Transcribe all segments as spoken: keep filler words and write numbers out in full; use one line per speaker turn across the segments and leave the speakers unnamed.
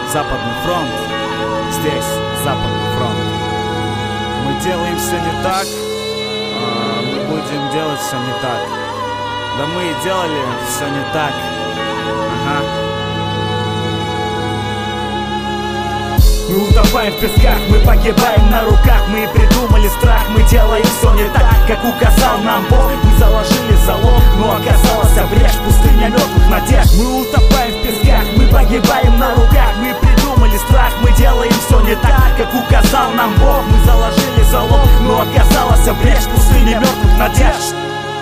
Западный фронт, здесь Западный фронт. Мы делаем все не так, а мы будем делать все не так. Да мы и делали все не так. Ага.
Мы утопаем в песках, мы погибаем на руках. Мы придумали страх, мы делаем все не так, как указал нам Бог. Мы заложили залог, но оказалась брешь, пустыня мертвых надежд. Мы утопаем в песках, мы погибаем на руках. Мы придумали страх, мы делаем все не так, как указал нам Бог. Мы заложили залог, но оказалась брешь, пустыня мертвых надежд.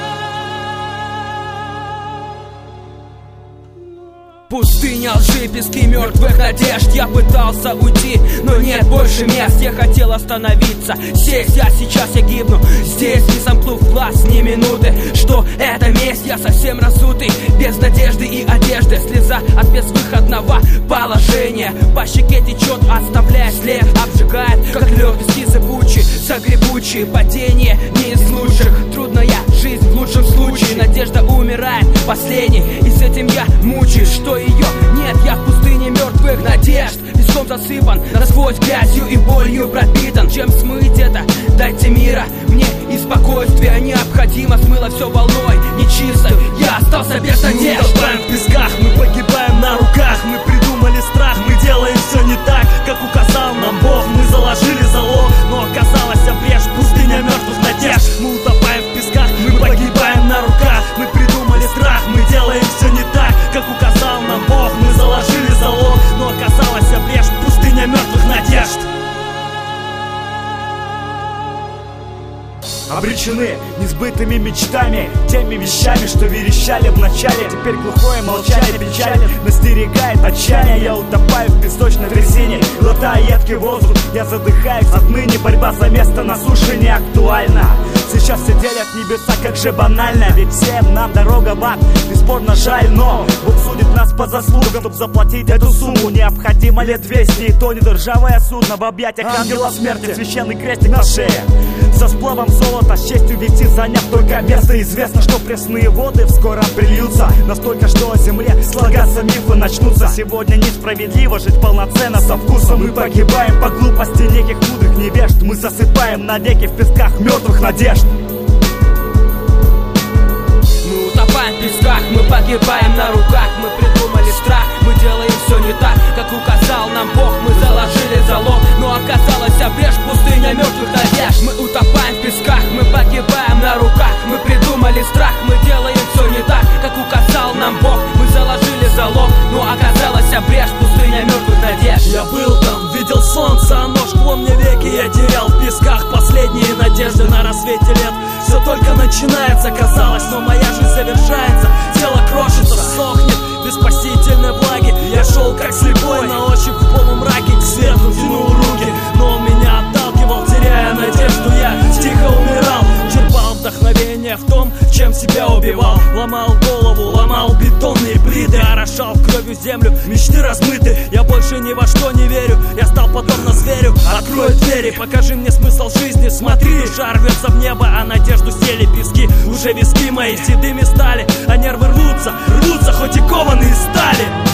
Пустыня лжи, пески мертвых надежд. Я пытался уйти, но нет больше мест. Я хотел остановиться, сесть, а сейчас я гибну здесь, не сомкнув глаз ни минуты. Что это месть, я совсем разутый, без надежды и одежды. Слеза от безвыходного положения по щеке течет, оставляя след. Обжигает, как лед, пески зыбучие, загребучие. Падение не из лучших, трудная жизнь в лучшем случае. Надежда умирает последней, и с этим я мучаюсь. Что ее нет, я в пустыне мертвых надежд. Песком засыпан, насквозь грязью и болью пропитан. Чем смыть это? Дайте мира мне и спокойствия. Необходимо, смыло все волной нечистой. Я остался без надежд.
Мы утопаем в песках, мы погибаем на руках. Мы придумали страх, мы делаем все не так, как указал нам Бог. Мы заложили залог, но оказалась брешь, пустыня мертвых надежд. Мы утопаем в песках, мы погибаем на руках. Мы придумали страх, мы делаем все не так, как указал нам Бог. Мы заложили залог, но оказалась брешь, пустыня мертвых надежд. Обречены несбытыми мечтами, теми вещами, что верещали в начале. Теперь глухое молчание печали настерегает отчаяние. Я утопаю в песочной трясине, глотая едкий воздух. Я задыхаюсь отныне, борьба за место на суше не актуальна. Сейчас все делят небеса, как же банально. Ведь всем нам дорога в ад, бесспорно жаль. Но Бог судит нас по заслугам, чтоб заплатить эту сумму необходимо лет двести. И то не ржавое судно в объятиях ангела смерти, священный крестик на шее. За сплавом золота с честью вести, заняв только место. Известно, что пресные воды вскоре прильются, настолько, что о земле слагаться мифы начнутся. Сегодня несправедливо жить полноценно со вкусом. Мы погибаем по глупости неких мудрых невежд. Мы засыпаем навеки в песках мертвых надежд.
Мы утопаем в песках, мы погибаем на руках. Мы придумали страх, мы делаем все не так, как указал нам Бог. Мы заложили залог, но оказалась брешь, пустыня мертвых надежд. Мы утопаем в песках, мы погибаем на руках. Мы придумали страх, мы делаем все не так, как указал нам Бог. Мы заложили залог, но оказалась брешь, пустыня мертвых надежд.
Я был там, видел солнце, оно жгло мне веки. Я терял в песках последние надежды на рассвете лет. Все только начинается, казалось, но моя жизнь завершается. Тело крошится, сохнет без спасительной влаги. Я шел как слепой, на ощупь в полумраке к свету тянул руки, но он меня отталкивал, теряя надежду. Я тихо умирал, черпал вдохновение в том, чем себя убивал. Ломал голову, ломал бетонные плиты, орошал кровью землю, мечты размыты. Я больше ни во что не верю, я стал подобно зверю. Открой двери, покажи мне смысл жизни. Смотри, душа рвется в небо, а надежду сели пески. Уже виски мои седыми стали, а нервы рвутся, рвутся, хоть и кованые стали.